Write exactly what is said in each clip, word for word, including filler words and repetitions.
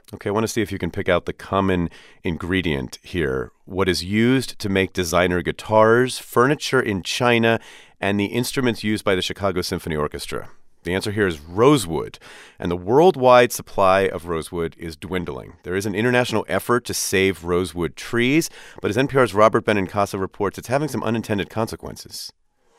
Okay, I want to see if you can pick out the common ingredient here. What is used to make designer guitars, furniture in China, and the instruments used by the Chicago Symphony Orchestra? The answer here is rosewood, and the worldwide supply of rosewood is dwindling. There is an international effort to save rosewood trees, but as N P R's Robert Benincasa reports, it's having some unintended consequences.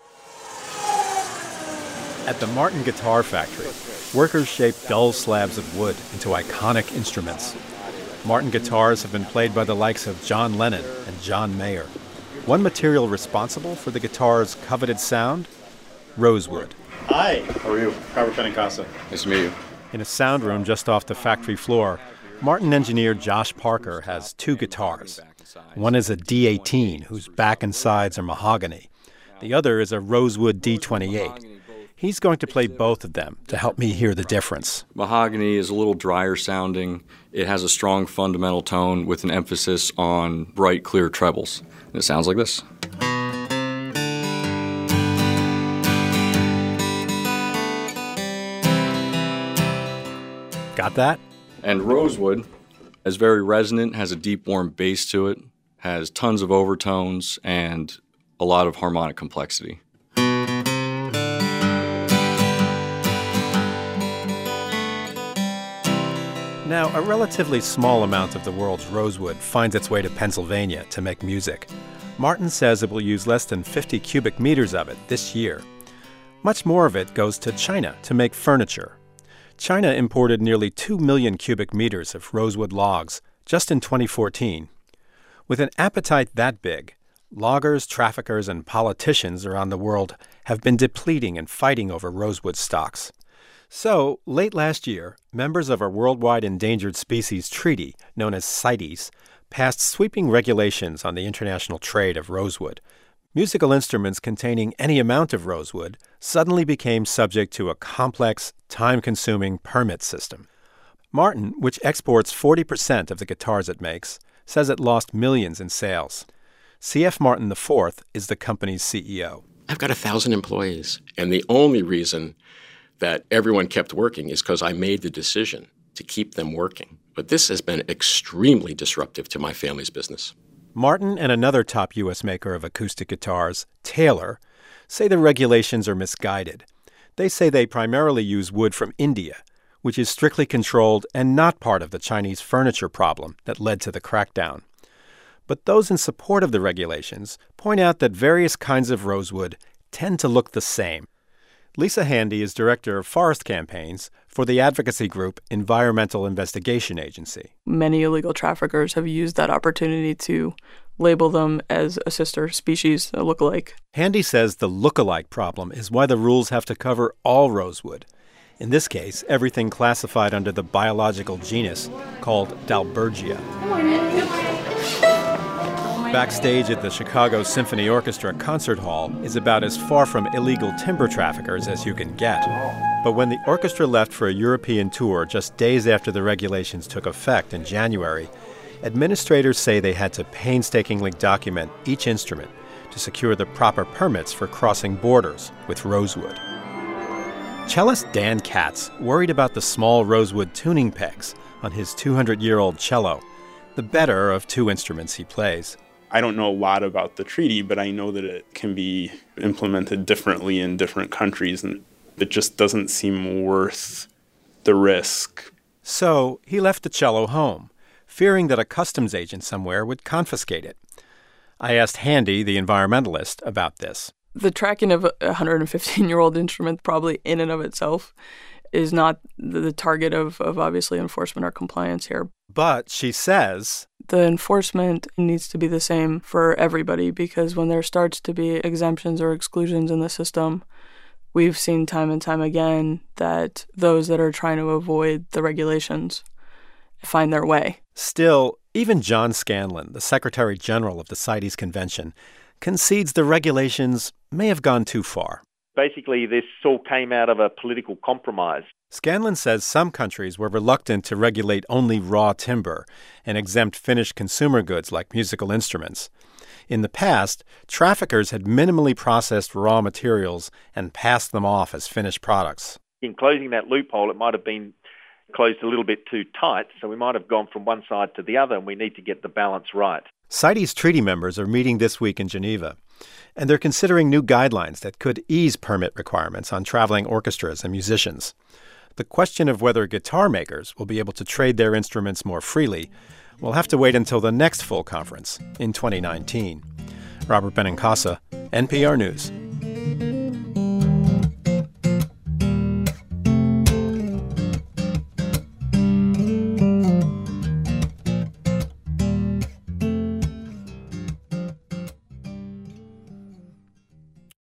At the Martin Guitar Factory, workers shape dull slabs of wood into iconic instruments. Martin guitars have been played by the likes of John Lennon and John Mayer. One material responsible for the guitar's coveted sound? Rosewood. Hi. How are you? Robert Benincasa. Nice to meet you. In a sound room just off the factory floor, Martin engineer Josh Parker has two guitars. One is a D eighteen, whose back and sides are mahogany. The other is a rosewood D twenty-eight. He's going to play both of them to help me hear the difference. Mahogany is a little drier sounding. It has a strong fundamental tone with an emphasis on bright, clear trebles. And it sounds like this. Got that? And rosewood is very resonant, has a deep, warm bass to it, has tons of overtones, and a lot of harmonic complexity. Now, a relatively small amount of the world's rosewood finds its way to Pennsylvania to make music. Martin says it will use less than fifty cubic meters of it this year. Much more of it goes to China to make furniture. China imported nearly two million cubic meters of rosewood logs just in twenty fourteen. With an appetite that big, loggers, traffickers, and politicians around the world have been depleting and fighting over rosewood stocks. So, late last year, members of a worldwide endangered species treaty, known as CITES, passed sweeping regulations on the international trade of rosewood. Musical instruments containing any amount of rosewood suddenly became subject to a complex, time-consuming permit system. Martin, which exports forty percent of the guitars it makes, says it lost millions in sales. C F Martin the fourth is the company's C E O. I've got a thousand employees, and the only reason that everyone kept working is because I made the decision to keep them working. But this has been extremely disruptive to my family's business. Martin and another top U S maker of acoustic guitars, Taylor, say the regulations are misguided. They say they primarily use wood from India, which is strictly controlled and not part of the Chinese furniture problem that led to the crackdown. But those in support of the regulations point out that various kinds of rosewood tend to look the same. Lisa Handy is director of forest campaigns for the advocacy group Environmental Investigation Agency. Many illegal traffickers have used that opportunity to label them as a sister species, a lookalike. Handy says the lookalike problem is why the rules have to cover all rosewood. In this case, everything classified under the biological genus called Dalbergia. Backstage at the Chicago Symphony Orchestra concert hall is about as far from illegal timber traffickers as you can get. But when the orchestra left for a European tour just days after the regulations took effect in January, administrators say they had to painstakingly document each instrument to secure the proper permits for crossing borders with rosewood. Cellist Dan Katz worried about the small rosewood tuning pegs on his two hundred year old cello, the better of two instruments he plays. I don't know a lot about the treaty, but I know that it can be implemented differently in different countries, and it just doesn't seem worth the risk. So he left the cello home, fearing that a customs agent somewhere would confiscate it. I asked Handy, the environmentalist, about this. The tracking of a one hundred fifteen year old instrument probably in and of itself is not the target of, of obviously enforcement or compliance here. But she says the enforcement needs to be the same for everybody, because when there starts to be exemptions or exclusions in the system, we've seen time and time again that those that are trying to avoid the regulations find their way. Still, even John Scanlon, the Secretary General of the CITES Convention, concedes the regulations may have gone too far. Basically, this all came out of a political compromise. Scanlon says some countries were reluctant to regulate only raw timber and exempt finished consumer goods like musical instruments. In the past, traffickers had minimally processed raw materials and passed them off as finished products. In closing that loophole, it might have been, closed a little bit too tight, so we might have gone from one side to the other, and we need to get the balance right. CITES treaty members are meeting this week in Geneva, and they're considering new guidelines that could ease permit requirements on traveling orchestras and musicians. The question of whether guitar makers will be able to trade their instruments more freely will have to wait until the next full conference in twenty nineteen. Robert Benincasa, N P R News.